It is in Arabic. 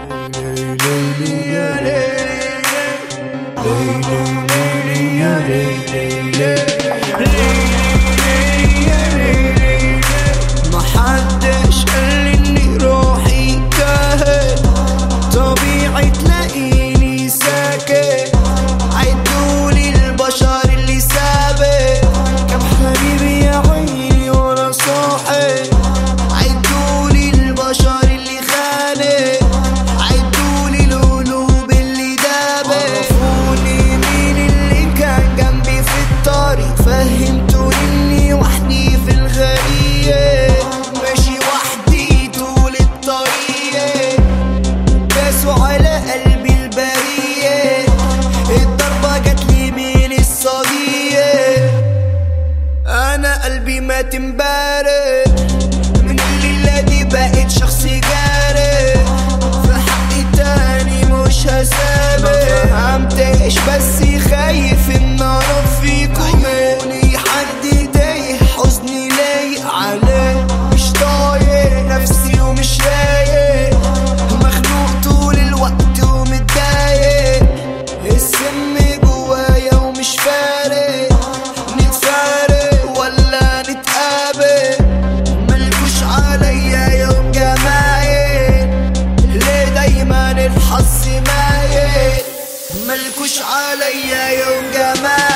محدش قال اني روحي تاهت، طبيعي تلاقيني ساكت. عدولي البشر اللي سابت، كم حبيبي يا عيني وانا صاحي. عدولي البشر اللي خانت، عدولي القلوب اللي دابت. عرفوني مين اللي كان جنبي في الطريق، فهمتوني اني وحدي في الغريق، ماشي وحدي طول الطريق. داسوا على قلبي البريء، الضربة جاتلي من الصديق. انا قلبي مات امبارح، من الليلة دي بقيت شخص جارح. في حقي تاني مش هسامح، مفهمتش بس خايف ان اعرف فيكم. عيوني حد تايه، حزني لايق عليه، مش طايق نفسي ومش رايق. مخنوق طول الوقت ومتضايق، السم جوايا ومش فارق. نتفارق ولا نتقابل، ملكوش عليا يوم جمايل. ليه دايما الحظ مايل، ملكوش عليا يوم جمايل.